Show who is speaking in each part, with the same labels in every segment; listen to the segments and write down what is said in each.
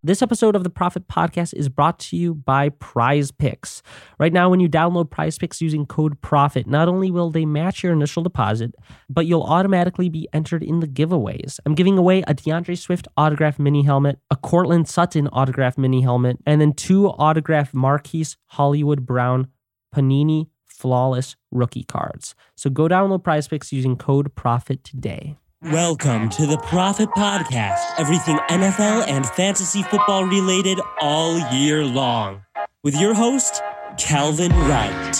Speaker 1: This episode of the Profit Podcast is brought to you by Prize Picks. Right now, when you download Prize Picks using code PROFIT, not only will they match your initial deposit, but you'll automatically be entered in the giveaways. I'm giving away a DeAndre Swift autographed mini helmet, a Cortland Sutton autographed mini helmet, and then 2 autographed Marquise Hollywood Brown Panini Flawless rookie cards. So go download Prize Picks using code PROFIT today.
Speaker 2: Welcome to the Profit Podcast. Everything NFL and fantasy football related all year long. With your host, Calvin Wright.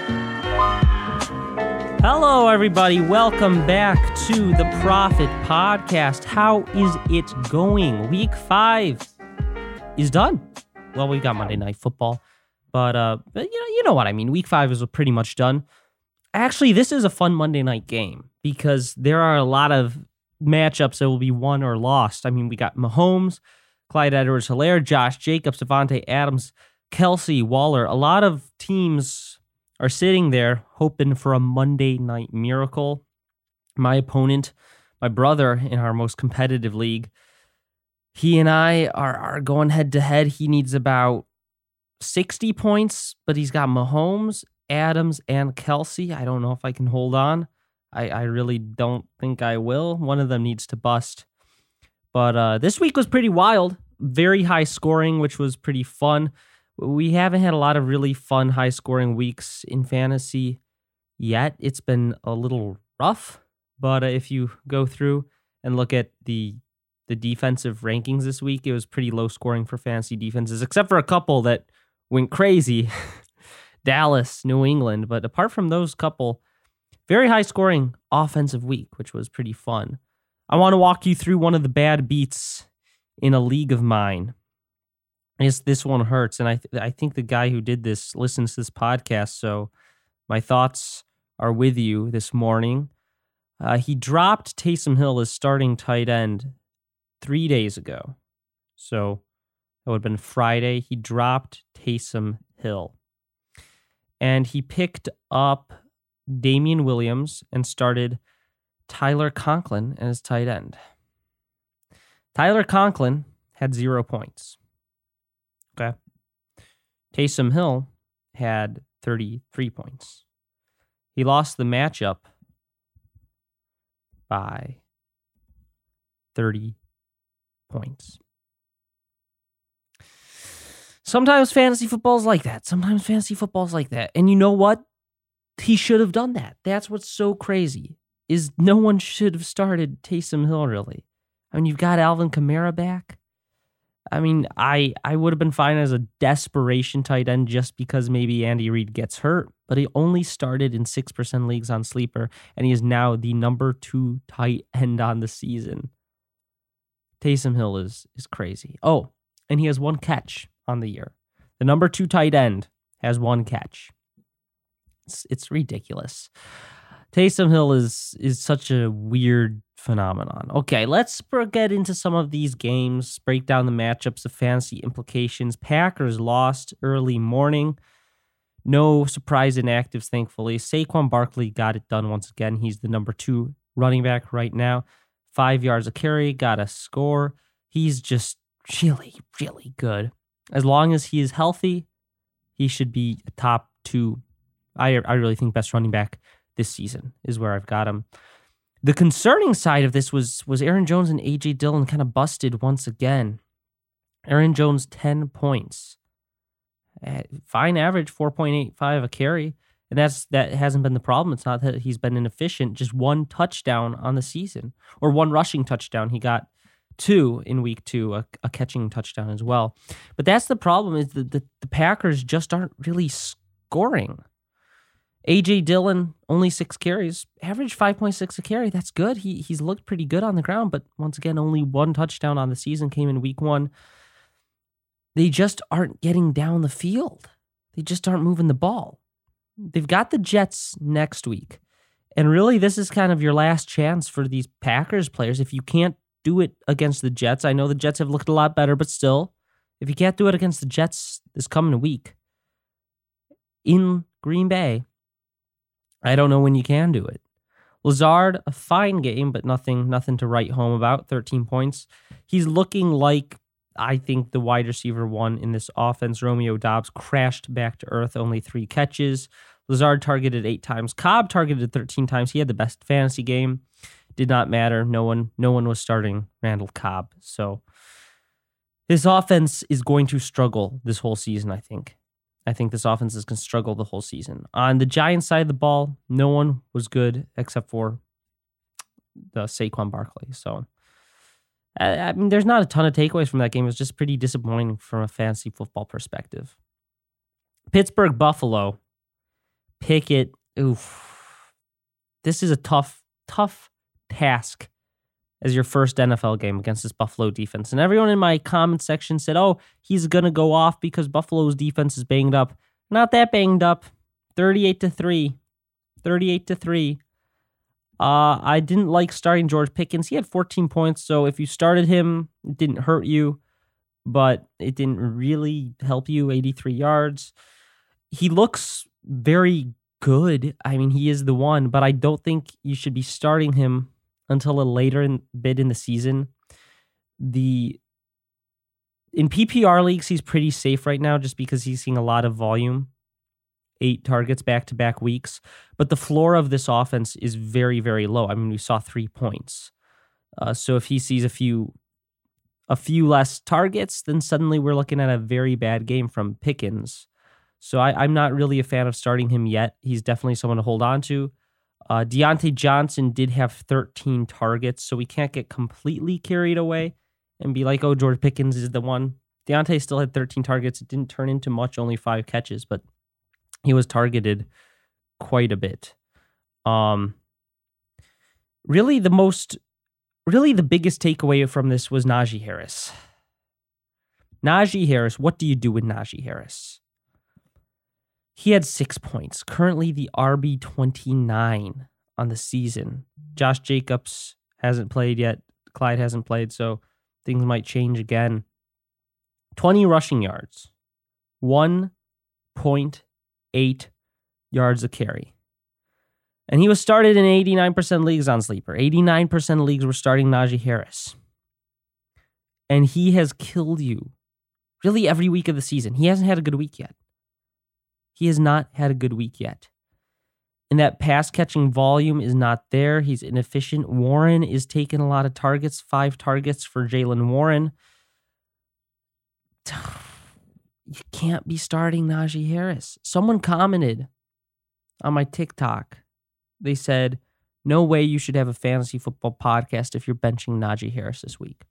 Speaker 1: Hello, everybody. Welcome back to the Profit Podcast. How is it going? Week 5 is done. Well, we've got Monday Night Football, but you know what I mean. Week 5 is pretty much done. Actually, this is a fun Monday night game because there are a lot of matchups that will be won or lost. I mean, we got Mahomes, Clyde Edwards-Helaire, Josh Jacobs, Davante Adams, Kelsey, Waller. A lot of teams are sitting there hoping for a Monday night miracle. My opponent, my brother in our most competitive league, he and I are going head to head. He needs about 60 points, but he's got Mahomes, Adams, and Kelsey. I don't know if I can hold on. I really don't think I will. One of them needs to bust. But this week was pretty wild. Very high scoring, which was pretty fun. We haven't had a lot of really fun high scoring weeks in fantasy yet. It's been a little rough. But if you go through and look at the defensive rankings this week, it was pretty low scoring for fantasy defenses, except for a couple that went crazy. Dallas, New England. But apart from those couple, very high scoring offensive week, which was pretty fun. I want to walk you through one of the bad beats in a league of mine. This one hurts, and I think the guy who did this listens to this podcast, so my thoughts are with you this morning. He dropped Taysom Hill as starting tight end 3 days ago. So that would have been Friday. He dropped Taysom Hill. And he picked up Damian Williams and started Tyler Conklin as tight end. Tyler Conklin had 0 points. Okay. Taysom Hill had 33 points. He lost the matchup by 30 points. Sometimes fantasy football is like that. And you know what? He should have done that. That's what's so crazy, is no one should have started Taysom Hill, really. I mean, you've got Alvin Kamara back. I mean, I would have been fine as a desperation tight end just because maybe Andy Reid gets hurt, but he only started in 6% leagues on Sleeper, and he is now the number 2 tight end on the season. Taysom Hill is crazy. Oh, and he has 1 catch on the year. The number 2 tight end has 1 catch. It's ridiculous. Taysom Hill is such a weird phenomenon. Okay, let's get into some of these games, break down the matchups, the fantasy implications. Packers lost early morning. No surprise inactives, thankfully. Saquon Barkley got it done once again. He's the number 2 running back right now. 5 yards a carry, got a score. He's just really, really good. As long as he is healthy, he should be a top 2. I really think best running back this season is where I've got him. The concerning side of this was Aaron Jones and A.J. Dillon kind of busted once again. Aaron Jones, 10 points. Fine average, 4.85 a carry. And that hasn't been the problem. It's not that he's been inefficient. Just 1 touchdown on the season. Or 1 rushing touchdown. He got 2 in week 2, a catching touchdown as well. But that's the problem, is that the Packers just aren't really scoring. A.J. Dillon, only 6 carries, average 5.6 a carry. That's good. He's looked pretty good on the ground, but once again, only 1 touchdown on the season came in week 1. They just aren't getting down the field. They just aren't moving the ball. They've got the Jets next week. And really, this is kind of your last chance for these Packers players. If you can't do it against the Jets, I know the Jets have looked a lot better, but still, if you can't do it against the Jets this coming week in Green Bay, I don't know when you can do it. Lazard, a fine game, but nothing to write home about. 13 points. He's looking like I think the wide receiver one in this offense, Romeo Doubs, crashed back to earth, only 3 catches. Lazard targeted 8 times. Cobb targeted 13 times. He had the best fantasy game. Did not matter. No one was starting Randall Cobb. So this offense is going to struggle this whole season, I think. I think this offense is going to struggle the whole season. On the Giants side of the ball, no one was good except for the Saquon Barkley. So, I mean, there's not a ton of takeaways from that game. It was just pretty disappointing from a fantasy football perspective. Pittsburgh, Buffalo. Pickett. Oof. This is a tough task as your first NFL game against this Buffalo defense. And everyone in my comment section said, oh, he's going to go off because Buffalo's defense is banged up. Not that banged up. 38-3. 38-3. I didn't like starting George Pickens. He had 14 points, so if you started him, it didn't hurt you, but it didn't really help you. 83 yards. He looks very good. I mean, he is the one, but I don't think you should be starting him until a later bit in the season. In PPR leagues, he's pretty safe right now just because he's seeing a lot of volume. 8 targets back-to-back weeks. But the floor of this offense is very, very low. I mean, we saw 3 points. So if he sees a few less targets, then suddenly we're looking at a very bad game from Pickens. So I'm not really a fan of starting him yet. He's definitely someone to hold on to. Deontay Johnson did have 13 targets, so we can't get completely carried away and be like, oh, George Pickens is the one. Deontay still had 13 targets. It didn't turn into much, only 5 catches, but he was targeted quite a bit. Really the biggest takeaway from this was Najee Harris. Najee Harris, what do you do with Najee Harris? He had 6 points, currently the RB29 on the season. Josh Jacobs hasn't played yet. Clyde hasn't played, so things might change again. 20 rushing yards, 1.8 yards a carry. And he was started in 89% of leagues on Sleeper. 89% of leagues were starting Najee Harris. And he has killed you really every week of the season. He hasn't had a good week yet. He has not had a good week yet. And that pass-catching volume is not there. He's inefficient. Warren is taking a lot of targets. 5 targets for Jaylen Warren. You can't be starting Najee Harris. Someone commented on my TikTok. They said, no way you should have a fantasy football podcast if you're benching Najee Harris this week.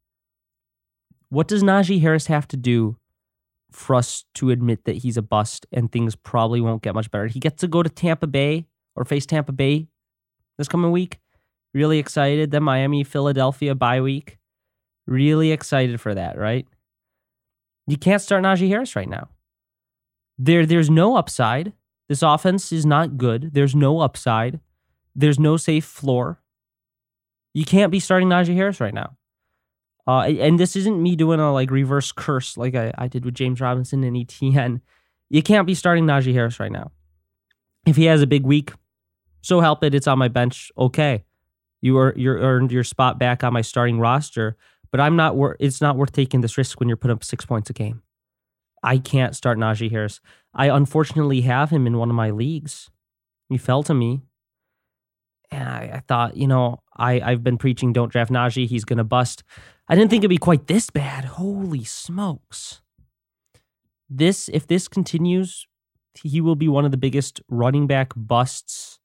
Speaker 1: What does Najee Harris have to do for us to admit that he's a bust and things probably won't get much better? He gets to go to Tampa Bay or face Tampa Bay this coming week. Really excited. Then Miami, Philadelphia bye week. Really excited for that, right? You can't start Najee Harris right now. There's no upside. This offense is not good. There's no upside. There's no safe floor. You can't be starting Najee Harris right now. And this isn't me doing a reverse curse like I did with James Robinson and ETN. You can't be starting Najee Harris right now. If he has a big week, so help it. It's on my bench. Okay, you're earned your spot back on my starting roster. But it's not worth taking this risk when you're putting up 6 points a game. I can't start Najee Harris. I unfortunately have him in one of my leagues. He fell to me. And I thought, I've been preaching don't draft Najee. He's going to bust. I didn't think it'd be quite this bad. Holy smokes. If this continues, he will be one of the biggest running back busts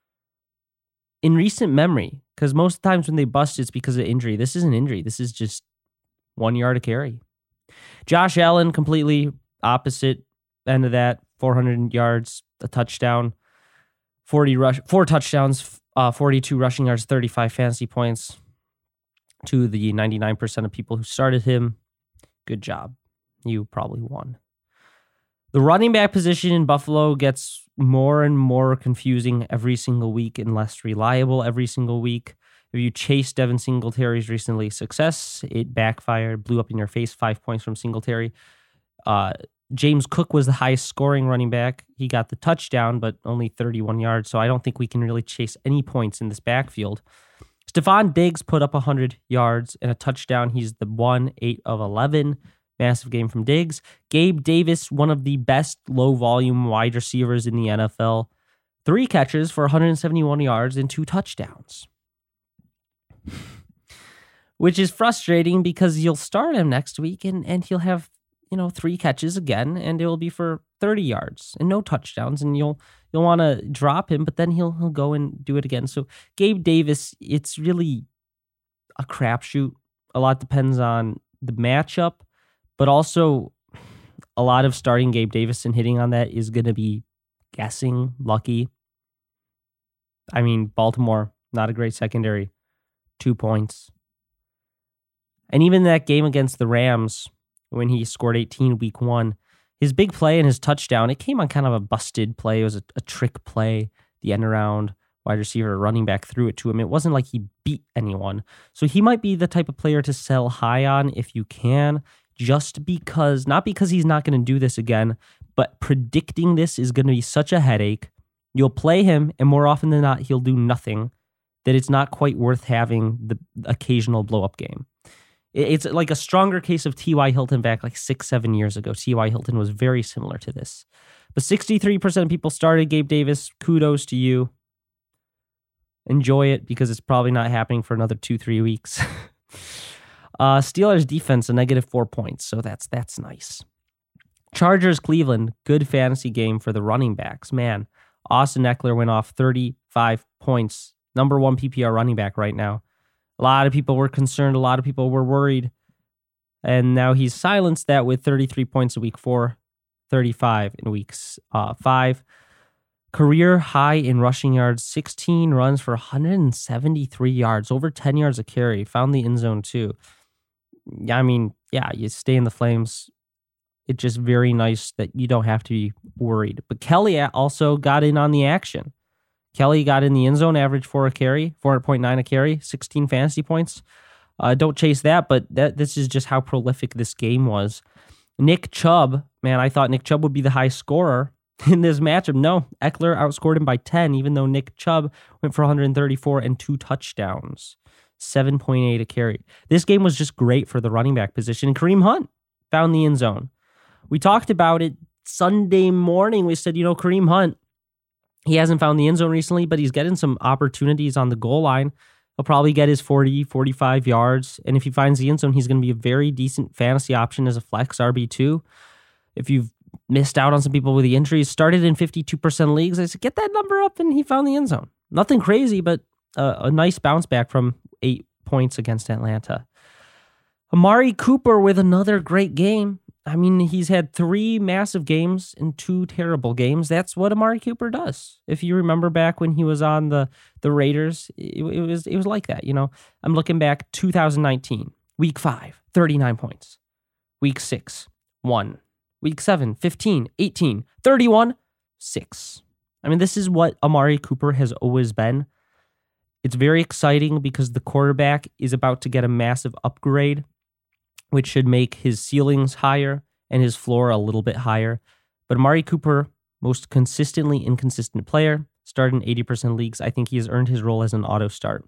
Speaker 1: in recent memory. Because most of the times when they bust, it's because of injury. This isn't injury. This is just 1 yard a carry. Josh Allen, completely opposite end of that. 400 yards, a touchdown, 4 touchdowns, 42 rushing yards, 35 fantasy points to the 99% of people who started him. Good job. You probably won. The running back position in Buffalo gets more and more confusing every single week and less reliable every single week. If you chase Devin Singletary's recently success, it backfired, blew up in your face. 5 points from Singletary. James Cook was the highest scoring running back. He got the touchdown, but only 31 yards. So I don't think we can really chase any points in this backfield. Stephon Diggs put up 100 yards and a touchdown. He's the 8 of 11. Massive game from Diggs. Gabe Davis, one of the best low-volume wide receivers in the NFL. 3 catches for 171 yards and 2 touchdowns. Which is frustrating because you'll start him next week and he'll have, 3 catches again, and it will be for 30 yards and no touchdowns, and you'll want to drop him, but then he'll go and do it again. So Gabe Davis, it's really a crapshoot. A lot depends on the matchup, but also a lot of starting Gabe Davis and hitting on that is going to be guessing, lucky. I mean, Baltimore, not a great secondary. 2 points. And even that game against the Rams, when he scored 18 week 1, his big play and his touchdown, it came on kind of a busted play. It was a trick play, the end around wide receiver running back threw it to him. It wasn't like he beat anyone. So he might be the type of player to sell high on if you can, just because, not because he's not going to do this again, but predicting this is going to be such a headache. You'll play him, and more often than not, he'll do nothing, that it's not quite worth having the occasional blow-up game. It's like a stronger case of T.Y. Hilton back like 6-7 years ago. T.Y. Hilton was very similar to this. But 63% of people started Gabe Davis. Kudos to you. Enjoy it because it's probably not happening for another 2-3 weeks. Steelers defense, a -4 points, so that's nice. Chargers Cleveland, good fantasy game for the running backs. Man, Austin Eckler went off 35 points. Number 1 PPR running back right now. A lot of people were concerned. A lot of people were worried. And now he's silenced that with 33 points in week 4, 35 in weeks 5. Career high in rushing yards, 16 runs for 173 yards, over 10 yards a carry. Found the end zone too. I mean, yeah, you stay in the flames. It's just very nice that you don't have to be worried. But Kelly also got in on the action. Kelly got in the end zone, average 4 a carry, 4.9 a carry, 16 fantasy points. Don't chase that, but this is just how prolific this game was. Nick Chubb, man, I thought Nick Chubb would be the high scorer in this matchup. No, Eckler outscored him by 10, even though Nick Chubb went for 134 and 2 touchdowns, 7.8 a carry. This game was just great for the running back position. And Kareem Hunt found the end zone. We talked about it Sunday morning. We said, Kareem Hunt, he hasn't found the end zone recently, but he's getting some opportunities on the goal line. He'll probably get his 40, 45 yards. And if he finds the end zone, he's going to be a very decent fantasy option as a flex RB2. If you've missed out on some people with the injuries, started in 52% leagues, I said, get that number up, and he found the end zone. Nothing crazy, but a nice bounce back from 8 points against Atlanta. Amari Cooper with another great game. I mean, he's had 3 massive games and 2 terrible games. That's what Amari Cooper does. If you remember back when he was on the Raiders, it was like that. I'm looking back 2019, week 5, 39 points. Week 6, 1. Week 7, 15, 18, 31, 6. I mean, this is what Amari Cooper has always been. It's very exciting because the quarterback is about to get a massive upgrade, which should make his ceilings higher and his floor a little bit higher. But Amari Cooper, most consistently inconsistent player, started in 80% leagues. I think he has earned his role as an auto start.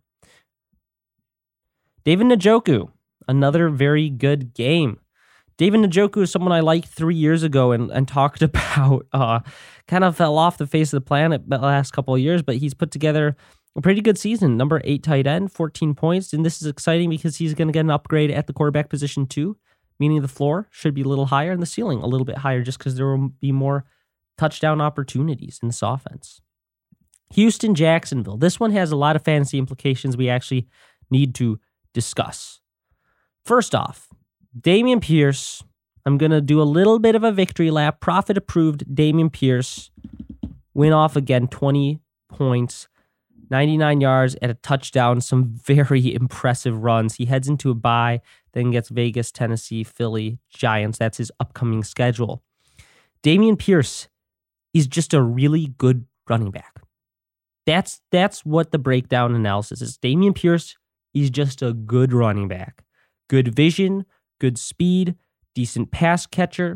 Speaker 1: David Njoku, another very good game. David Njoku is someone I liked 3 years ago and talked about, kind of fell off the face of the planet the last couple of years, but he's put together a pretty good season. Number 8 tight end, 14 points. And this is exciting because he's going to get an upgrade at the quarterback position too, meaning the floor should be a little higher and the ceiling a little bit higher just because there will be more touchdown opportunities in this offense. Houston, Jacksonville. This one has a lot of fantasy implications we actually need to discuss. First off, Dameon Pierce. I'm going to do a little bit of a victory lap. Profit approved. Dameon Pierce went off again, 20 points. 99 yards and a touchdown, some very impressive runs. He heads into a bye, then gets Vegas, Tennessee, Philly, Giants. That's his upcoming schedule. Dameon Pierce is just a really good running back. That's what the breakdown analysis is. Dameon Pierce is just a good running back. Good vision, good speed, decent pass catcher.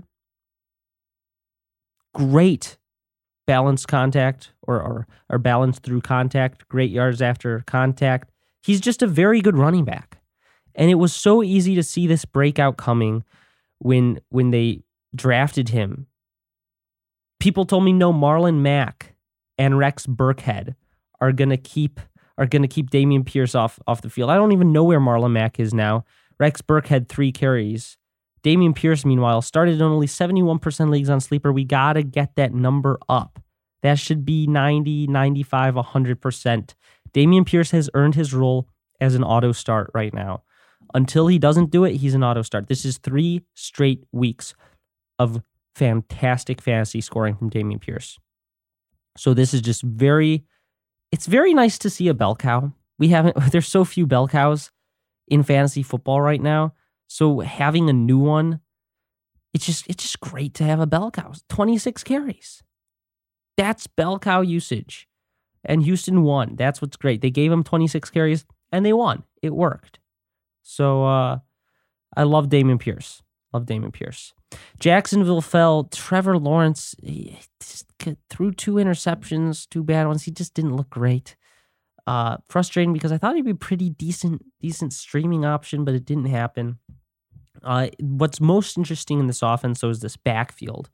Speaker 1: Great balanced contact or balanced through contact, great yards after contact. He's just a very good running back. And it was so easy to see this breakout coming when they drafted him. People told me no, Marlon Mack and Rex Burkhead are gonna keep Dameon Pierce off the field. I don't even know where Marlon Mack is now. Rex Burkhead 3 carries. Dameon Pierce, meanwhile, started in only 71% leagues on Sleeper. We gotta get that number up. That should be 90, 95, 100%. Dameon Pierce has earned his role as an auto start right now. Until he doesn't do it, he's an auto start. This is 3 straight weeks of fantastic fantasy scoring from Dameon Pierce. So this is just it's very nice to see a bell cow. There's so few bell cows in fantasy football right now. So having a new one, it's just great to have a bell cow. 26 carries. That's bell cow usage. And Houston won. That's what's great. They gave him 26 carries and they won. It worked. So I love Dameon Pierce. Jacksonville fell. Trevor Lawrence, he just threw 2 interceptions, 2 bad ones. He just didn't look great. Frustrating because I thought he'd be a pretty decent streaming option, but it didn't happen. What's most interesting in this offense, though, is this backfield.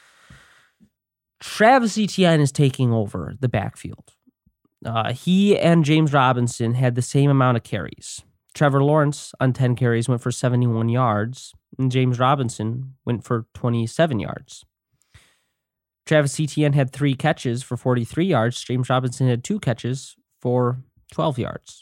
Speaker 1: Travis Etienne is taking over the backfield. He and James Robinson had the same amount of carries. Trevor Lawrence on 10 carries went for 71 yards, and James Robinson went for 27 yards. Travis Etienne had 3 catches for 43 yards. James Robinson had 2 catches for 12 yards.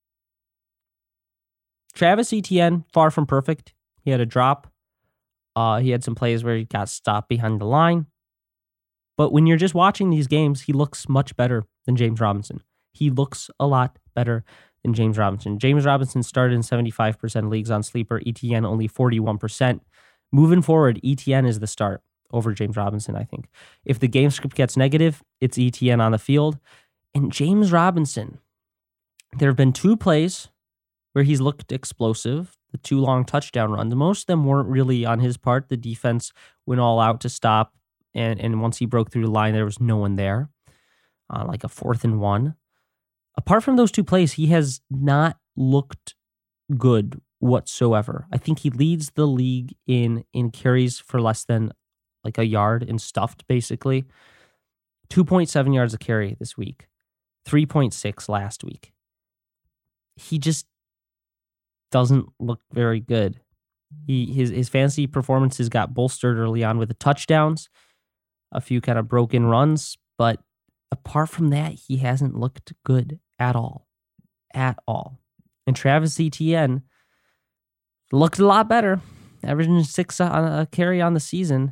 Speaker 1: Travis Etienne, far from perfect. He had a drop. He had some plays where he got stopped behind the line. But when you're just watching these games, he looks much better than James Robinson. He looks a lot better than James Robinson. James Robinson started in 75% leagues on Sleeper. Etienne only 41%. Moving forward, Etienne is the start over James Robinson, I think. If the game script gets negative, it's Etienne on the field. And James Robinson, there have been 2 plays where he's looked explosive, the 2 long touchdown runs. Most of them weren't really on his part. The defense went all out to stop. And once he broke through the line, there was no one there. Like a 4th and 1. Apart from those 2 plays, he has not looked good whatsoever. I think he leads the league in carries for less than like a yard in stuffed, basically. 2.7 yards a carry this week. 3.6 last week. He just doesn't look very good. His fantasy performances got bolstered early on with the touchdowns, a few kind of broken runs, but apart from that, he hasn't looked good at all. And Travis Etienne looked a lot better, averaging 6 on a carry on the season,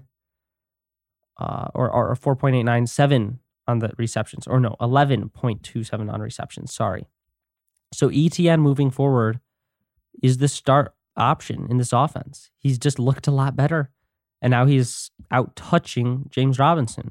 Speaker 1: or 4.89, 7 on the receptions, or no, 11.27 on receptions, sorry. So Etienne moving forward is the start option in this offense. He's just looked a lot better. And now he's out touching James Robinson.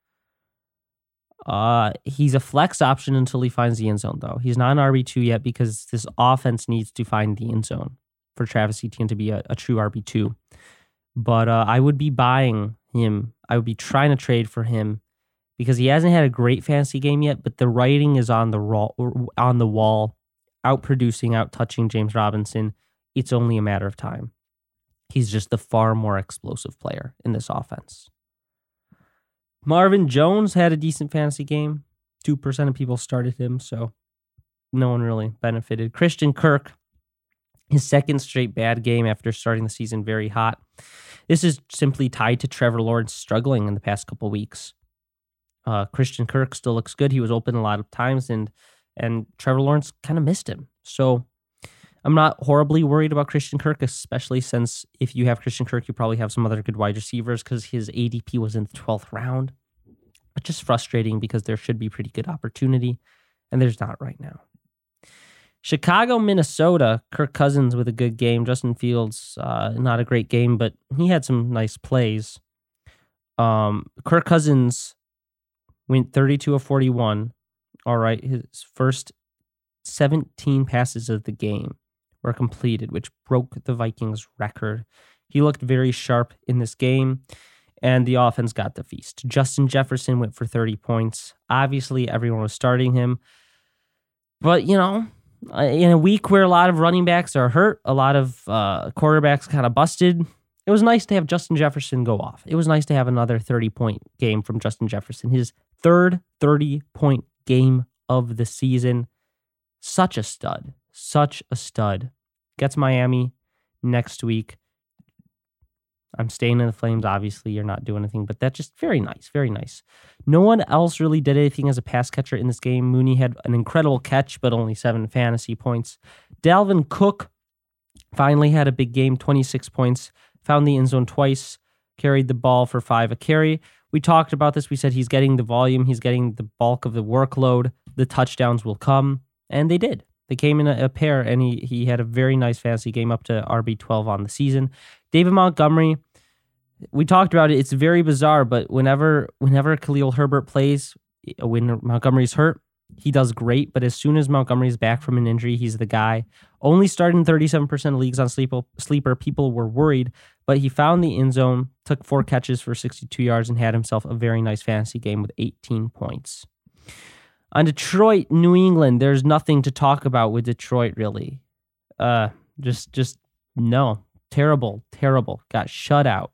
Speaker 1: He's a flex option until he finds the end zone, though. He's not an RB2 yet because this offense needs to find the end zone for Travis Etienne to be a true RB2. But I would be buying him. I would be trying to trade for him because he hasn't had a great fantasy game yet, but the writing is on the wall, out-producing, out-touching James Robinson. It's only a matter of time. He's just the far more explosive player in this offense. Marvin Jones had a decent fantasy game. 2% of people started him, so no one really benefited. Christian Kirk, his 2nd straight bad game after starting the season very hot. This is simply tied to Trevor Lawrence struggling in the past couple weeks. Christian Kirk still looks good. He was open a lot of times, and Trevor Lawrence kind of missed him. So I'm not horribly worried about Christian Kirk, especially since if you have Christian Kirk, you probably have some other good wide receivers because his ADP was in the 12th round. But just frustrating because there should be pretty good opportunity, and there's not right now. Chicago, Minnesota, Kirk Cousins with a good game. Justin Fields, not a great game, but he had some nice plays. Kirk Cousins went 32 of 41. All right, his first 17 passes of the game were completed, which broke the Vikings' record. He looked very sharp in this game, and the offense got the feast. Justin Jefferson went for 30 points. Obviously, everyone was starting him. But, in a week where a lot of running backs are hurt, a lot of quarterbacks kind of busted, it was nice to have Justin Jefferson go off. It was nice to have another 30-point game from Justin Jefferson. His third 30-point game of the season. Such a stud. Such a stud. Gets Miami next week. I'm staying in the Flames. Obviously, you're not doing anything, but that's just very nice. Very nice. No one else really did anything as a pass catcher in this game. Mooney had an incredible catch, but only 7 fantasy points. Dalvin Cook finally had a big game, 26 points. Found the end zone twice, carried the ball for 5 a carry. We talked about this. We said he's getting the volume. He's getting the bulk of the workload. The touchdowns will come, and they did. They came in a pair, and he had a very nice fantasy game up to RB12 on the season. David Montgomery, we talked about it. It's very bizarre, but whenever Khalil Herbert plays, when Montgomery's hurt, he does great, but as soon as Montgomery's back from an injury, he's the guy. Only started in 37% of leagues on Sleeper. People were worried, but he found the end zone, took 4 catches for 62 yards, and had himself a very nice fantasy game with 18 points. On Detroit, New England, there's nothing to talk about with Detroit, really. Just no. Terrible. Got shut out.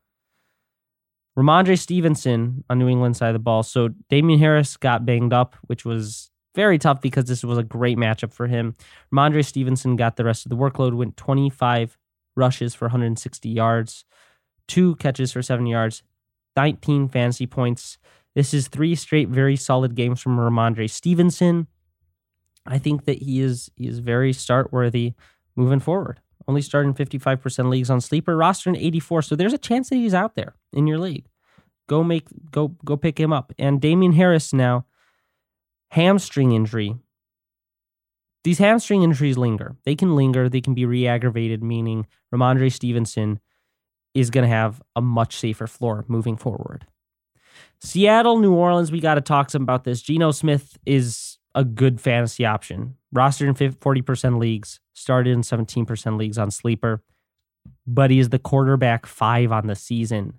Speaker 1: Ramondre Stevenson on New England side of the ball. So Damian Harris got banged up, which was very tough because this was a great matchup for him. Ramondre Stevenson got the rest of the workload, went 25 rushes for 160 yards, 2 catches for 7 yards, 19 fantasy points. This is 3 straight very solid games from Ramondre Stevenson. I think that he is very start-worthy moving forward. Only starting 55% leagues on Sleeper, roster in 84, so there's a chance that he's out there in your league. Go pick him up. And Damian Harris now, hamstring injury. These hamstring injuries linger. They can linger. They can be re-aggravated, meaning Ramondre Stevenson is going to have a much safer floor moving forward. Seattle, New Orleans, we got to talk some about this. Geno Smith is a good fantasy option. Rostered in 40% leagues, started in 17% leagues on Sleeper, but he is the quarterback 5 on the season.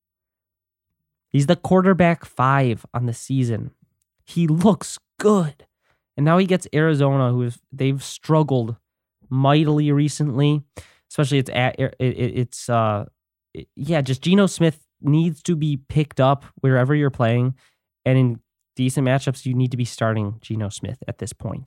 Speaker 1: He's the quarterback 5 on the season. He looks good. And now he gets Arizona, they've struggled mightily recently, especially just Geno Smith needs to be picked up wherever you're playing, and in decent matchups, you need to be starting Geno Smith at this point.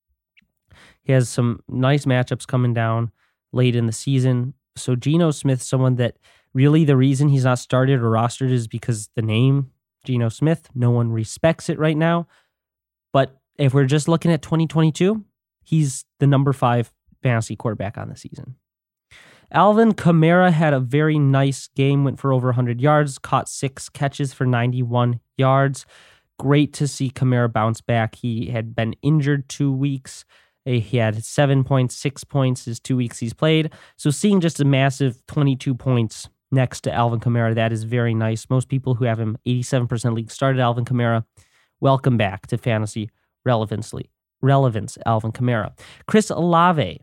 Speaker 1: He has some nice matchups coming down late in the season. So Geno Smith, someone that really the reason he's not started or rostered is because the name Geno Smith, no one respects it right now. But if we're just looking at 2022, he's the number 5 fantasy quarterback on the season. Alvin Kamara had a very nice game, went for over 100 yards, caught 6 catches for 91 yards. Great to see Kamara bounce back. He had been injured 2 weeks. He had 7.6 points his 2 weeks he's played. So seeing just a massive 22 points next to Alvin Kamara, that is very nice. Most people who have him 87% league started Alvin Kamara. Welcome back to fantasy relevance, Alvin Kamara. Chris Olave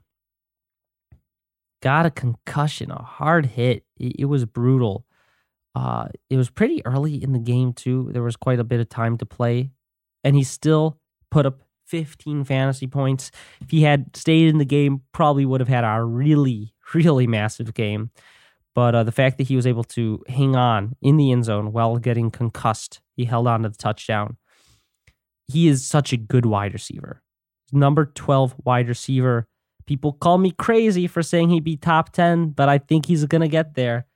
Speaker 1: got a concussion, a hard hit. It was brutal. It was pretty early in the game, too. There was quite a bit of time to play, and he still put up 15 fantasy points. If he had stayed in the game, probably would have had a really, really massive game. But the fact that he was able to hang on in the end zone while getting concussed, he held on to the touchdown. He is such a good wide receiver. Number 12 wide receiver. People call me crazy for saying he'd be top 10, but I think he's going to get there.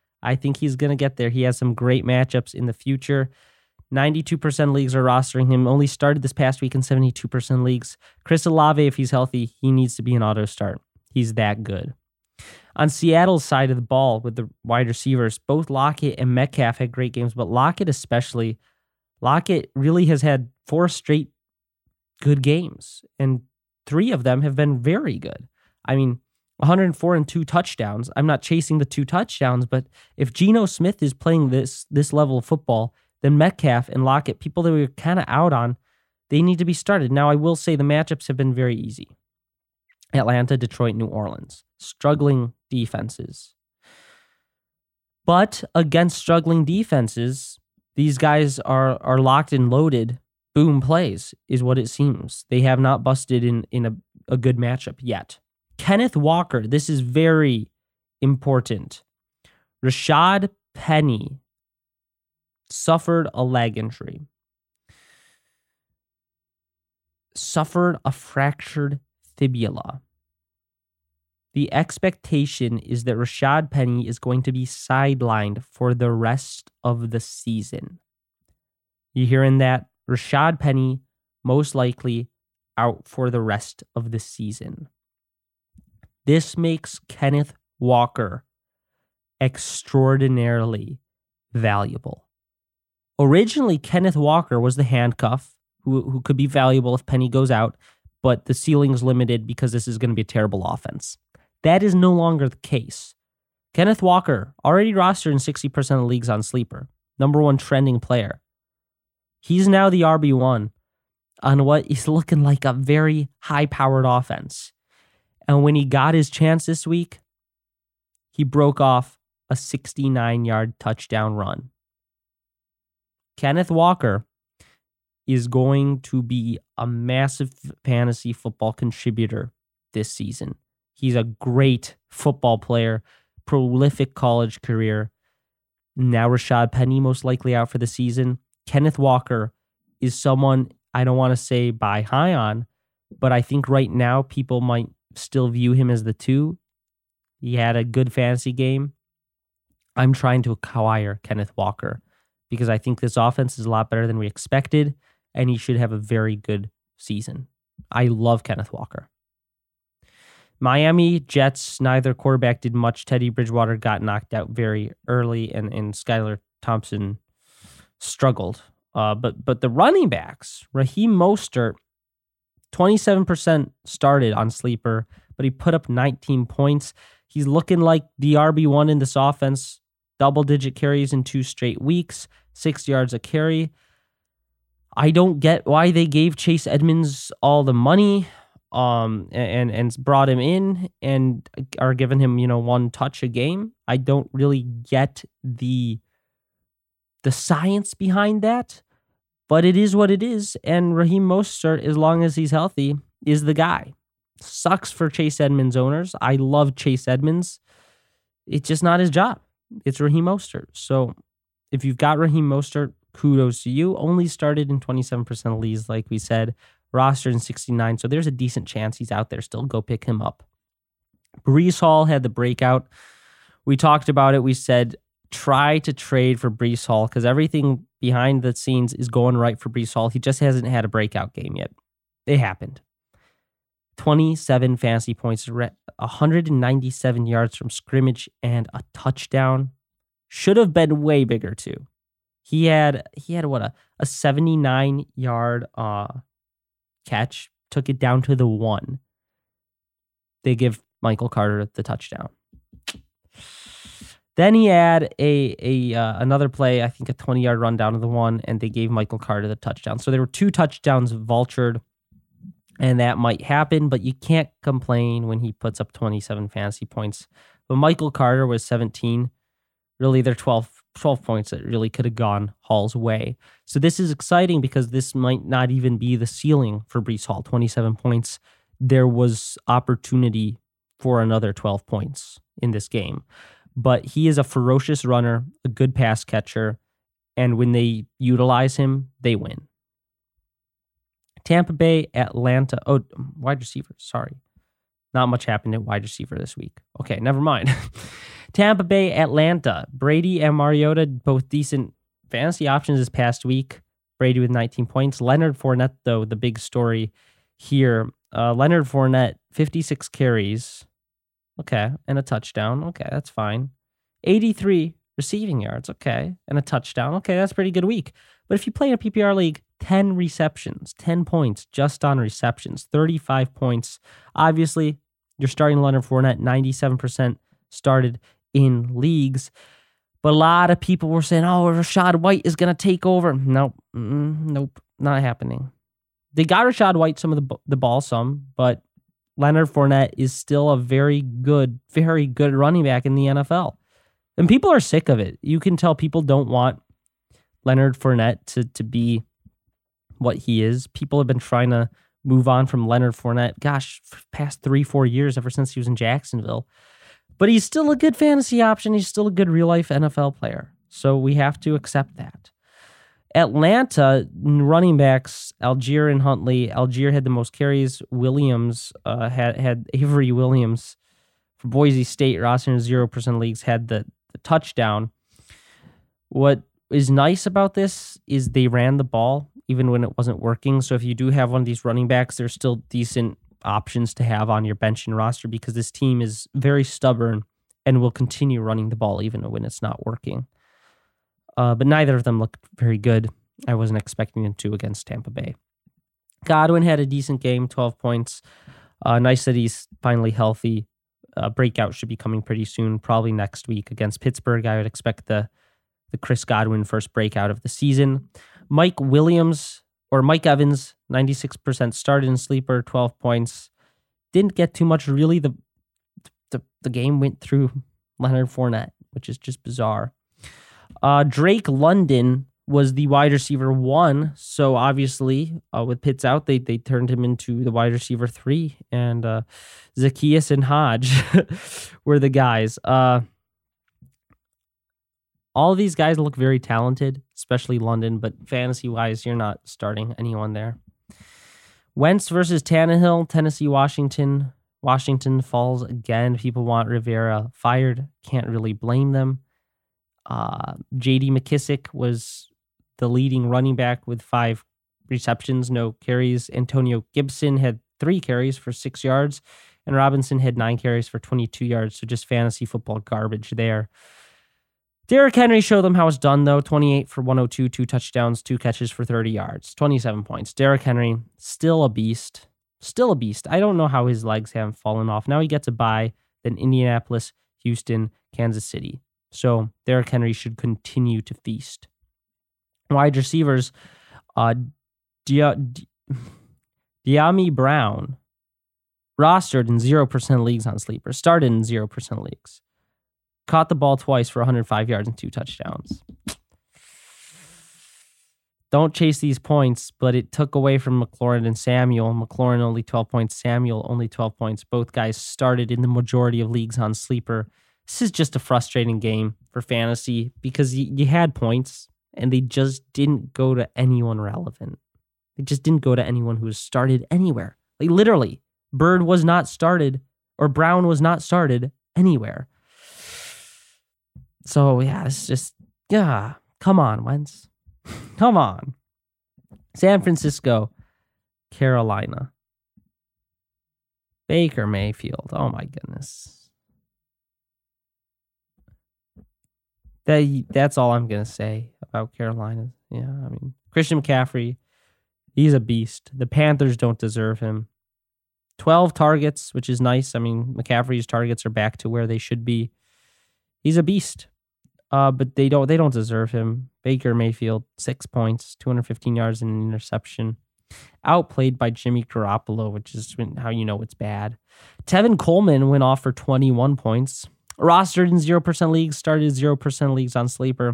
Speaker 1: He has some great matchups in the future. 92% leagues are rostering him. Only started this past week in 72% leagues. Chris Olave, if he's healthy, he needs to be an auto start. He's that good. On Seattle's side of the ball with the wide receivers, both Lockett and Metcalf had great games, but Lockett especially. Lockett really has had 4 straight good games, and 3 of them have been very good. I mean, 104 and 2 touchdowns. I'm not chasing the 2 touchdowns, but if Geno Smith is playing this level of football, then Metcalf and Lockett, people that we were kind of out on, they need to be started. Now, I will say the matchups have been very easy. Atlanta, Detroit, New Orleans. Struggling defenses. But against struggling defenses, these guys are locked and loaded boom plays is what it seems. They have not busted in a good matchup yet. Kenneth Walker, this is very important. Rashad Penny suffered a leg injury. Suffered a fractured fibula. The expectation is that Rashad Penny is going to be sidelined for the rest of the season. You hearing that? Rashad Penny most likely out for the rest of the season. This makes Kenneth Walker extraordinarily valuable. Originally, Kenneth Walker was the handcuff who could be valuable if Penny goes out, but the ceiling's limited because this is going to be a terrible offense. That is no longer the case. Kenneth Walker, already rostered in 60% of leagues on Sleeper, number one trending player. He's now the RB1 on what is looking like a very high-powered offense. And when he got his chance this week, he broke off a 69-yard touchdown run. Kenneth Walker is going to be a massive fantasy football contributor this season. He's a great football player, prolific college career. Now Rashad Penny most likely out for the season. Kenneth Walker is someone I don't want to say buy high on, but I think right now people might still view him as the 2. He had a good fantasy game. I'm trying to acquire Kenneth Walker because I think this offense is a lot better than we expected, and he should have a very good season. I love Kenneth Walker. Miami Jets, neither quarterback did much. Teddy Bridgewater got knocked out very early, and Skylar Thompson struggled. But the running backs, Raheem Mostert, 27% started on Sleeper, but he put up 19 points. He's looking like the RB1 in this offense. Double-digit carries in 2 straight weeks, 6 yards a carry. I don't get why they gave Chase Edmonds all the money and brought him in and are giving him, 1 touch a game. I don't really get the science behind that, but it is what it is. And Raheem Mostert, as long as he's healthy, is the guy. Sucks for Chase Edmonds owners. I love Chase Edmonds. It's just not his job. It's Raheem Mostert. So if you've got Raheem Mostert, kudos to you. Only started in 27% of leagues, like we said. Rostered in 69, so there's a decent chance he's out there still. Go pick him up. Breece Hall had the breakout. We talked about it. We said try to trade for Breece Hall because everything behind the scenes is going right for Breece Hall. He just hasn't had a breakout game yet. It happened. 27 fantasy points, 197 yards from scrimmage, and a touchdown. Should have been way bigger too. He had what, a 79-yard catch, took it down to the 1. They give Michael Carter the touchdown. Then he had another play, I think a 20-yard run down to the 1, and they gave Michael Carter the touchdown. So there were 2 touchdowns vultured, and that might happen, but you can't complain when he puts up 27 fantasy points. But Michael Carter was 17. Really, they're 12 points that really could have gone Hall's way. So this is exciting because this might not even be the ceiling for Breece Hall. 27 points. There was opportunity for another 12 points in this game. But he is a ferocious runner, a good pass catcher, and when they utilize him, they win. Tampa Bay, Atlanta. Oh, wide receiver. Sorry. Not much happened at wide receiver this week. Okay, never mind. Tampa Bay, Atlanta. Brady and Mariota, both decent fantasy options this past week. Brady with 19 points. Leonard Fournette, though, the big story here. Leonard Fournette, 56 carries. Okay, and a touchdown. Okay, that's fine. 83 receiving yards. Okay, and a touchdown. Okay, that's a pretty good week. But if you play in a PPR league, 10 receptions, 10 points just on receptions, 35 points. Obviously, you're starting Leonard Fournette, 97% started in leagues. But a lot of people were saying, oh, Rachaad White is going to take over. Nope, not happening. They got Rachaad White some of the ball some, but Leonard Fournette is still a very good running back in the NFL. And people are sick of it. You can tell people don't want Leonard Fournette to be what he is. People have been trying to move on from Leonard Fournette, gosh, for the past 3-4 years, ever since he was in Jacksonville. But he's still a good fantasy option. He's still a good real-life NFL player. So we have to accept that. Atlanta, running backs, Algier and Huntley. Algier had the most carries. Williams had Avery Williams for Boise State, roster in 0% leagues, had the touchdown. What is nice about this is they ran the ball even when it wasn't working. So if you do have one of these running backs, there's still decent options to have on your bench and roster because this team is very stubborn and will continue running the ball even when it's not working. But neither of them looked very good. I wasn't expecting them to against Tampa Bay. Godwin had a decent game, 12 points. Nice that he's finally healthy. Breakout should be coming pretty soon, probably next week against Pittsburgh. I would expect the Chris Godwin first breakout of the season. Mike Evans, 96% started in sleeper, 12 points. Didn't get too much, really. The game went through Leonard Fournette, which is just bizarre. Drake London was the wide receiver 1. So obviously, with Pitts out, they turned him into the wide receiver 3. And Zacchaeus and Hodge were the guys. All of these guys look very talented, especially London, but fantasy-wise, you're not starting anyone there. Wentz versus Tannehill, Tennessee, Washington. Washington falls again. People want Rivera fired. Can't really blame them. J.D. McKissick was the leading running back with 5 receptions, no carries. Antonio Gibson had 3 carries for 6 yards, and Robinson had 9 carries for 22 yards, so just fantasy football garbage there. Derrick Henry showed them how it's done, though. 28 for 102, 2 touchdowns, 2 catches for 30 yards, 27 points. Derrick Henry, still a beast. Still a beast. I don't know how his legs haven't fallen off. Now he gets a bye, then Indianapolis, Houston, Kansas City. So Derrick Henry should continue to feast. Wide receivers, De'Ami Brown, rostered in 0% leagues on Sleeper, started in 0% leagues. Caught the ball twice for 105 yards and 2 touchdowns. Don't chase these points, but it took away from McLaurin and Samuel. McLaurin only 12 points, Samuel only 12 points. Both guys started in the majority of leagues on Sleeper. This is just a frustrating game for fantasy because you had points and they just didn't go to anyone relevant. They just didn't go to anyone who was started anywhere. Like literally, Bird was not started or Brown was not started anywhere. So yeah, it's just, come on, Wentz. Come on. San Francisco, Carolina. Baker Mayfield. Oh my goodness. That's all I'm going to say about Carolina. Yeah, I mean, Christian McCaffrey, he's a beast. The Panthers don't deserve him. 12 targets, which is nice. I mean, McCaffrey's targets are back to where they should be. He's a beast. But they don't deserve him. Baker Mayfield, 6 points, 215 yards and an interception. Outplayed by Jimmy Garoppolo, which is how you know it's bad. Tevin Coleman went off for 21 points. Rostered in 0% leagues, started 0% leagues on Sleeper.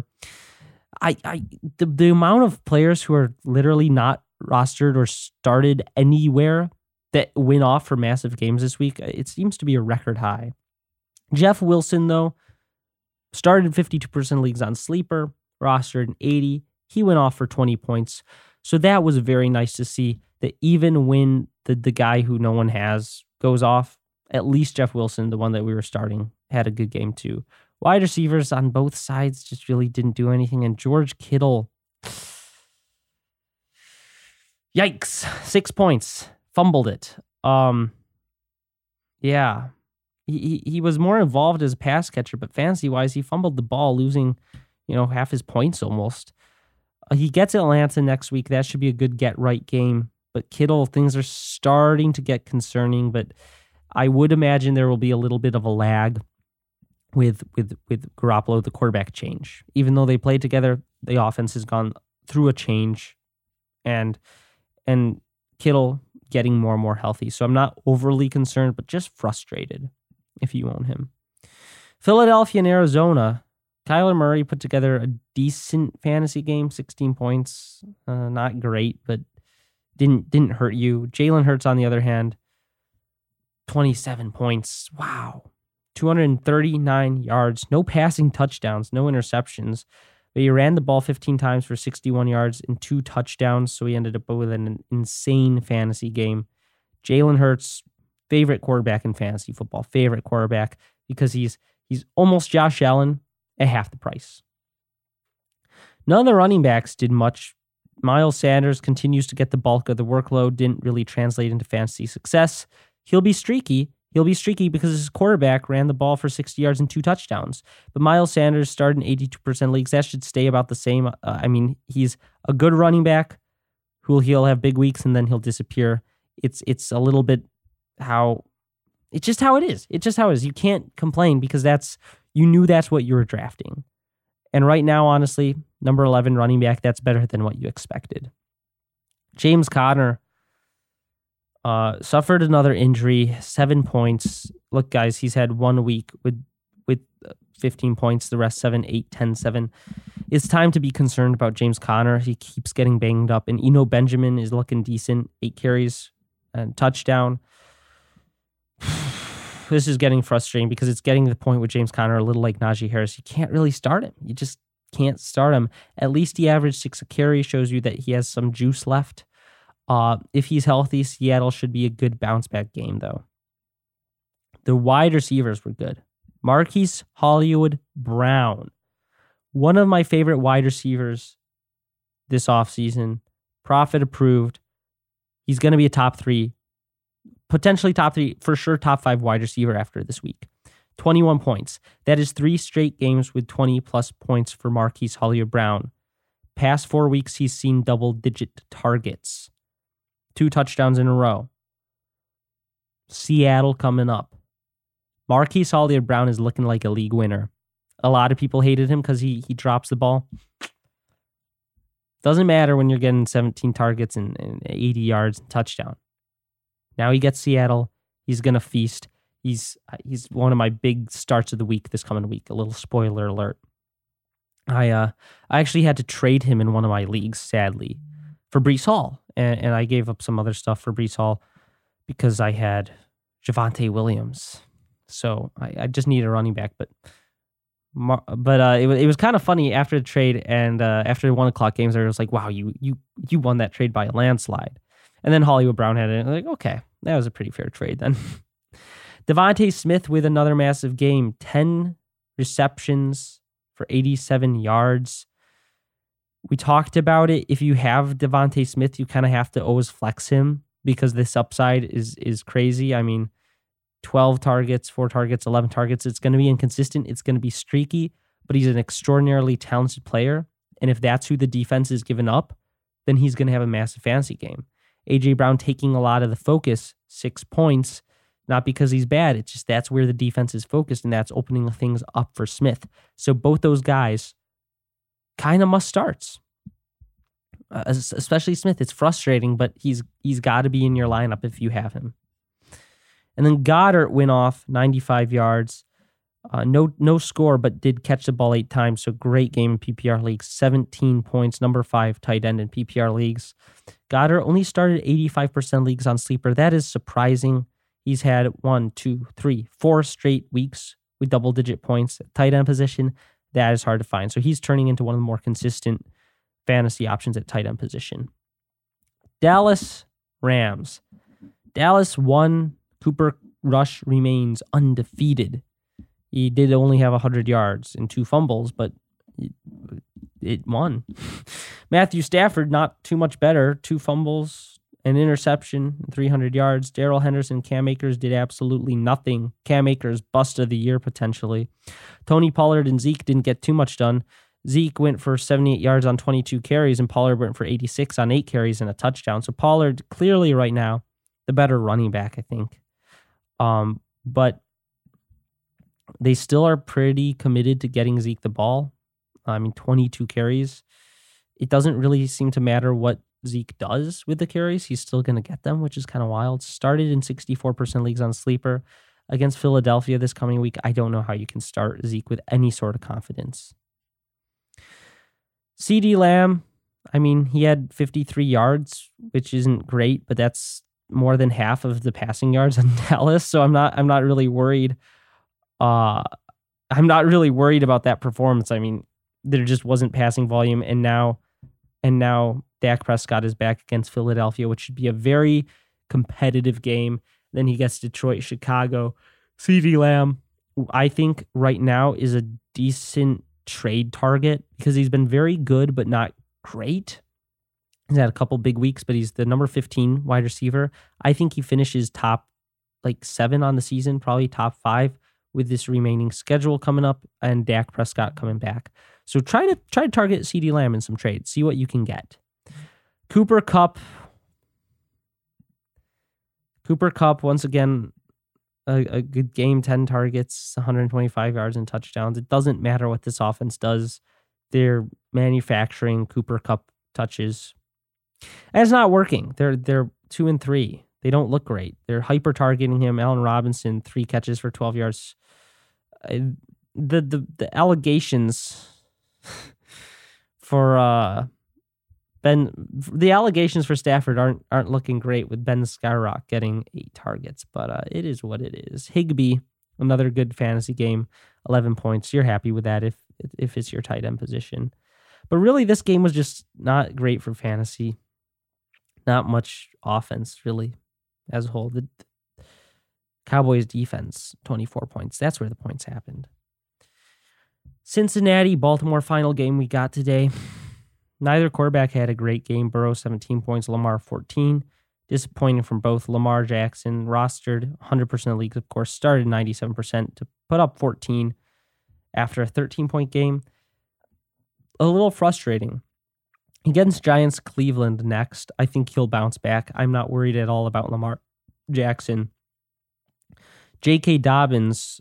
Speaker 1: The amount of players who are literally not rostered or started anywhere that went off for massive games this week, it seems to be a record high. Jeff Wilson, though, started 52% leagues on Sleeper, rostered in 80. He went off for 20 points. So that was very nice to see that even when the guy who no one has goes off, at least Jeff Wilson, the one that we were starting, had a good game too. Wide receivers on both sides just really didn't do anything. And George Kittle, yikes, 6 points, fumbled it. Yeah. He was more involved as a pass catcher, but fantasy-wise, he fumbled the ball, losing, half his points almost. He gets Atlanta next week. That should be a good get-right game. But Kittle, things are starting to get concerning, but I would imagine there will be a little bit of a lag with Garoppolo, the quarterback change. Even though they played together, the offense has gone through a change, and Kittle getting more and more healthy. So I'm not overly concerned, but just frustrated if you own him. Philadelphia and Arizona. Kyler Murray put together a decent fantasy game, 16 points. Not great, but didn't hurt you. Jalen Hurts, on the other hand, 27 points. Wow. 239 yards, no passing touchdowns, no interceptions. But he ran the ball 15 times for 61 yards and 2 touchdowns, so he ended up with an insane fantasy game. Jalen Hurts, favorite quarterback in fantasy football, favorite quarterback, because he's almost Josh Allen at half the price. None of the running backs did much. Miles Sanders continues to get the bulk of the workload, didn't really translate into fantasy success. He'll be streaky. He'll be streaky because his quarterback ran the ball for 60 yards and 2 touchdowns. But Miles Sanders started in 82% leagues. That should stay about the same. He's a good running back he'll have big weeks and then he'll disappear. It's a little bit it's just how it is. It's just how it is. You can't complain because you knew that's what you were drafting. And right now, honestly, number 11 running back, that's better than what you expected. James Conner suffered another injury, 7 points. Look, guys, he's had 1 week with 15 points, the rest 7, 8, 10, 7. It's time to be concerned about James Conner. He keeps getting banged up. And Eno Benjamin is looking decent, 8 carries and touchdown. This is getting frustrating because it's getting to the point with James Conner, a little like Najee Harris. You can't really start him. You just can't start him. At least he averaged 6 a carry, shows you that he has some juice left. If he's healthy, Seattle should be a good bounce back game, though. The wide receivers were good. Marquise Hollywood Brown, one of my favorite wide receivers this offseason. Profit approved. He's going to be a top 3, potentially top 3, for sure top 5 wide receiver after this week. 21 points. That is 3 straight games with 20-plus points for Marquise Hollywood Brown. Past 4 weeks, he's seen double-digit targets. 2 touchdowns in a row. Seattle coming up. Marquise Hollywood Brown is looking like a league winner. A lot of people hated him because he drops the ball. Doesn't matter when you're getting 17 targets and 80 yards and touchdown. Now he gets Seattle. He's going to feast. He's one of my big starts of the week this coming week. A little spoiler alert. I actually had to trade him in one of my leagues, sadly, for Breece Hall. And I gave up some other stuff for Breece Hall because I had Javonte Williams. So I just need a running back. But it was kind of funny after the trade and after the 1 o'clock games, I was like, wow, you won that trade by a landslide. And then Hollywood Brown had it. I'm like, okay, that was a pretty fair trade then. Devontae Smith with another massive game. 10 receptions for 87 yards. We talked about it. If you have Devontae Smith, you kind of have to always flex him because this upside is crazy. I mean, 12 targets, 4 targets, 11 targets. It's going to be inconsistent. It's going to be streaky, but he's an extraordinarily talented player. And if that's who the defense is giving up, then he's going to have a massive fantasy game. A.J. Brown taking a lot of the focus, 6 points, not because he's bad. It's just that's where the defense is focused, and that's opening things up for Smith. So both those guys kind of must starts, especially Smith. It's frustrating, but he's got to be in your lineup if you have him. And then Goddard went off 95 yards. No score, but did catch the ball 8 times. So great game in PPR leagues. 17 points, number 5 tight end in PPR leagues. Goddard only started 85% leagues on Sleeper. That is surprising. He's had 1, 2, 3, 4 straight weeks with double-digit points at tight end position. That is hard to find. So he's turning into one of the more consistent fantasy options at tight end position. Dallas Rams. Dallas won. Cooper Rush remains undefeated. He did only have 100 yards and 2 fumbles, but it won. Matthew Stafford, not too much better. 2 fumbles, an interception, 300 yards. Darrell Henderson, Cam Akers did absolutely nothing. Cam Akers, bust of the year potentially. Tony Pollard and Zeke didn't get too much done. Zeke went for 78 yards on 22 carries, and Pollard went for 86 on 8 carries and a touchdown. So Pollard, clearly right now, the better running back, I think. But they still are pretty committed to getting Zeke the ball. 22 carries. It doesn't really seem to matter what Zeke does with the carries. He's still going to get them, which is kind of wild. Started in 64% leagues on Sleeper. Against Philadelphia this coming week, I don't know how you can start Zeke with any sort of confidence. CeeDee Lamb, I mean, he had 53 yards, which isn't great, but that's more than half of the passing yards in Dallas. So I'm not really worried. I'm not really worried about that performance. I mean, there just wasn't passing volume, and now Dak Prescott is back against Philadelphia, which should be a very competitive game. Then he gets Detroit, Chicago. CeeDee Lamb, I think right now is a decent trade target because he's been very good but not great. He's had a couple big weeks, but he's the number 15 wide receiver. I think he finishes top 7 on the season, probably top 5 with this remaining schedule coming up and Dak Prescott coming back. So try to target CeeDee Lamb in some trades. See what you can get. Cooper Kupp, once again, a good game, 10 targets, 125 yards and touchdowns. It doesn't matter what this offense does. They're manufacturing Cooper Kupp touches. And it's not working. They're 2 and 3. They don't look great. They're hyper targeting him. Allen Robinson, 3 catches for 12 yards. The allegations for the allegations for Stafford aren't looking great with Ben Skyrock getting 8 targets, but it is what it is. Higbee, another good fantasy game, 11 points. You're happy with that if it's your tight end position. But really, this game was just not great for fantasy. Not much offense, really, as a whole. The Cowboys defense, 24 points. That's where the points happened. Cincinnati, Baltimore final game we got today. Neither quarterback had a great game. Burrow, 17 points. Lamar, 14. Disappointing from both. Lamar Jackson, rostered 100% of leagues, of course, started 97% to put up 14 after a 13-point game. A little frustrating. Against Giants, Cleveland next. I think he'll bounce back. I'm not worried at all about Lamar Jackson. J.K. Dobbins,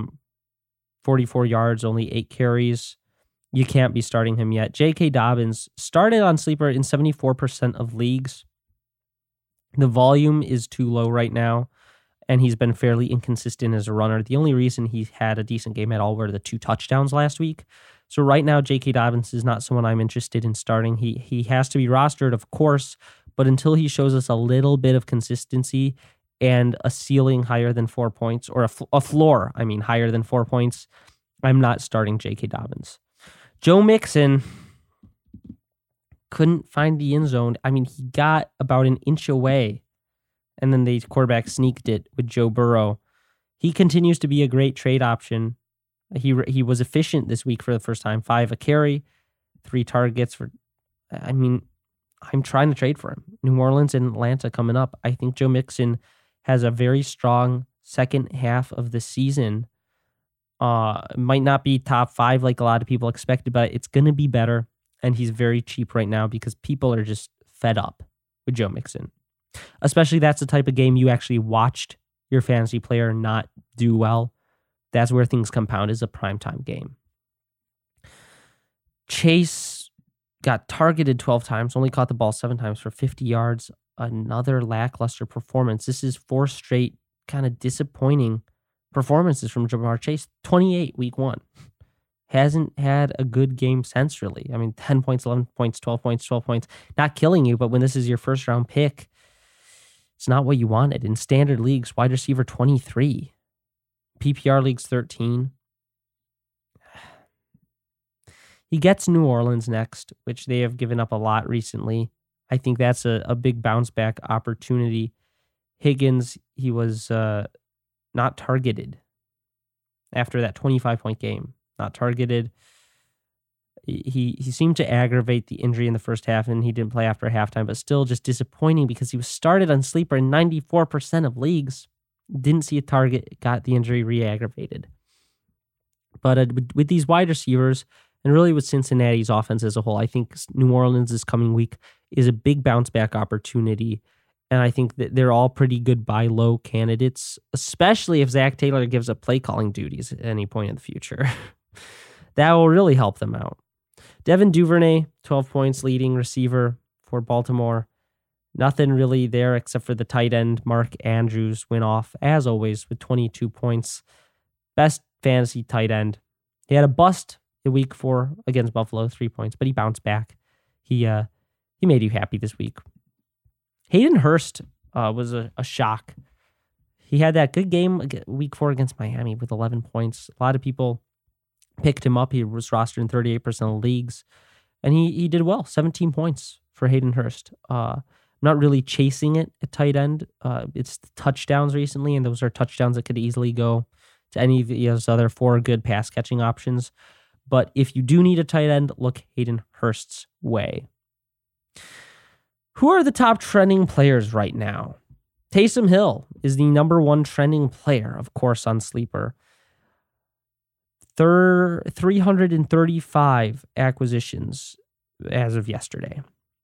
Speaker 1: 44 yards, only 8 carries. You can't be starting him yet. J.K. Dobbins started on Sleeper in 74% of leagues. The volume is too low right now, and he's been fairly inconsistent as a runner. The only reason he had a decent game at all were the 2 touchdowns last week. So right now, J.K. Dobbins is not someone I'm interested in starting. He has to be rostered, of course, but until he shows us a little bit of consistency and a ceiling higher than 4 points, or a floor, higher than 4 points, I'm not starting J.K. Dobbins. Joe Mixon couldn't find the end zone. He got about an inch away, and then the quarterback sneaked it with Joe Burrow. He continues to be a great trade option. He was efficient this week for the first time. 5 a carry, 3 targets for. I'm trying to trade for him. New Orleans and Atlanta coming up. I think Joe Mixon has a very strong second half of the season. Might not be top 5 like a lot of people expected, but it's going to be better. And he's very cheap right now because people are just fed up with Joe Mixon. Especially that's the type of game you actually watched your fantasy player not do well. That's where things compound, is a primetime game. Chase got targeted 12 times, only caught the ball 7 times for 50 yards. Another lackluster performance. This is 4 straight kind of disappointing performances from Ja'Marr Chase. 28 week 1. Hasn't had a good game since, really. 10 points, 11 points, 12 points, 12 points. Not killing you, but when this is your first round pick, it's not what you wanted. In standard leagues, wide receiver 23. PPR leagues 13. He gets New Orleans next, which they have given up a lot recently. I think that's a big bounce back opportunity. Higgins, he was not targeted after that 25-point game. Not targeted. He seemed to aggravate the injury in the first half, and he didn't play after halftime, but still just disappointing because he was started on Sleeper in 94% of leagues. Didn't see a target, got the injury re-aggravated. But with these wide receivers, and really with Cincinnati's offense as a whole, I think New Orleans this coming week is a big bounce back opportunity. And I think that they're all pretty good buy low candidates, especially if Zach Taylor gives up play calling duties at any point in the future. That will really help them out. Devin Duvernay, 12 points, leading receiver for Baltimore. Nothing really there except for the tight end, Mark Andrews, went off, as always, with 22 points. Best fantasy tight end. He had a bust in week 4 against Buffalo, 3 points, but he bounced back. he made you happy this week. Hayden Hurst was a shock. He had that good game week 4 against Miami with 11 points. A lot of people picked him up. He was rostered in 38% of leagues, and he did well. 17 points for Hayden Hurst. I'm not really chasing it at tight end. It's touchdowns recently, and those are touchdowns that could easily go to any of those other 4 good pass catching options. But if you do need a tight end, look Hayden Hurst's way. Who are the top trending players right now? Taysom Hill is the number 1 trending player, of course, on Sleeper. 335 acquisitions as of yesterday.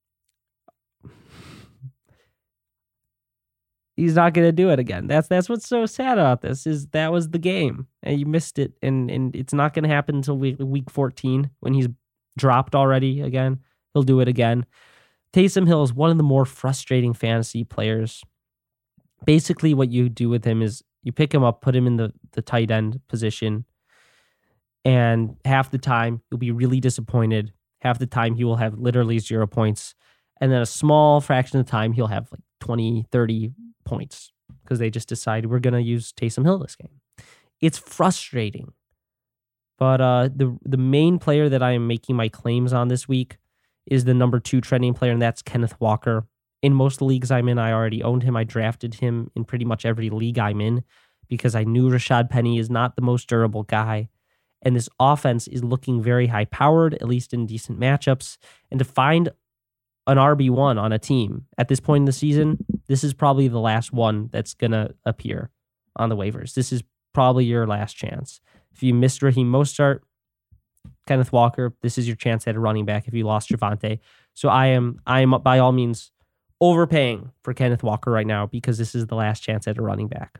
Speaker 1: He's not going to do it again. That's what's so sad about this, is that was the game and you missed it, and it's not going to happen until week 14 when he's dropped already again. He'll do it again. Taysom Hill is one of the more frustrating fantasy players. Basically what you do with him is you pick him up, put him in the tight end position, and half the time you'll be really disappointed. Half the time he will have literally 0 points, and then a small fraction of the time he'll have like 20, 30 points because they just decide we're going to use Taysom Hill this game. It's frustrating. But the main player that I am making my claims on this week is the number 2 trending player, and that's Kenneth Walker. In most leagues I'm in, I already owned him. I drafted him in pretty much every league I'm in because I knew Rashad Penny is not the most durable guy. And this offense is looking very high-powered, at least in decent matchups. And to find an RB1 on a team at this point in the season, this is probably the last one that's going to appear on the waivers. This is probably your last chance. If you missed Raheem Mostert, Kenneth Walker, this is your chance at a running back if you lost Javonte. So I am by all means overpaying for Kenneth Walker right now because this is the last chance at a running back.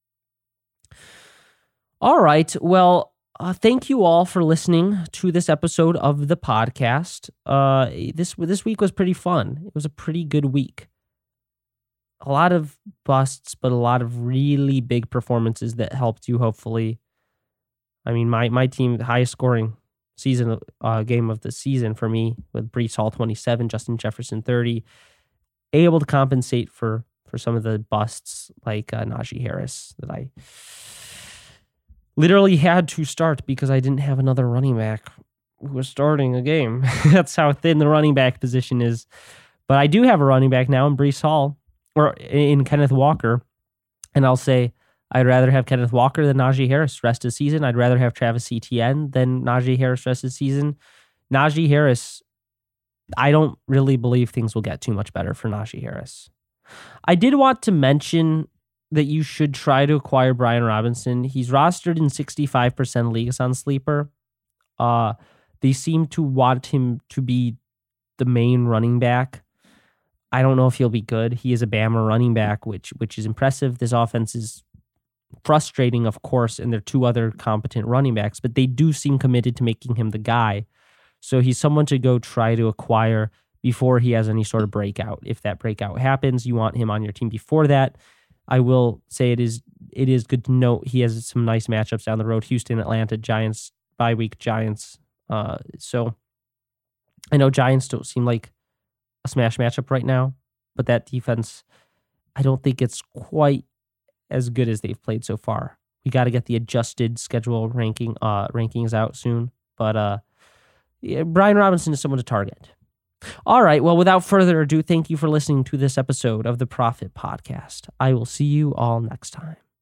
Speaker 1: All right. Well, thank you all for listening to this episode of the podcast. This week was pretty fun. It was a pretty good week. A lot of busts, but a lot of really big performances that helped you, hopefully. I mean, my team, the highest scoring season game of the season for me, with Breece Hall 27, Justin Jefferson 30, able to compensate for some of the busts like Najee Harris that I literally had to start because I didn't have another running back who was starting a game. That's how thin the running back position is. But I do have a running back now in Breece Hall, or in Kenneth Walker. And I'll say I'd rather have Kenneth Walker than Najee Harris rest of the season. I'd rather have Travis Etienne than Najee Harris rest of the season. Najee Harris, I don't really believe things will get too much better for Najee Harris. I did want to mention that you should try to acquire Brian Robinson. He's rostered in 65% leagues on Sleeper. They seem to want him to be the main running back. I don't know if he'll be good. He is a Bama running back, which is impressive. This offense is frustrating, of course, and there are 2 other competent running backs, but they do seem committed to making him the guy. So he's someone to go try to acquire before he has any sort of breakout. If that breakout happens, you want him on your team before that. I will say it is good to note he has some nice matchups down the road. Houston, Atlanta, Giants, bye week Giants. So I know Giants don't seem like a smash matchup right now, but that defense, I don't think it's quite as good as they've played so far. We got to get the adjusted schedule rankings out soon. But Brian Robinson is someone to target. All right. Well, without further ado, thank you for listening to this episode of the Prophet Podcast. I will see you all next time.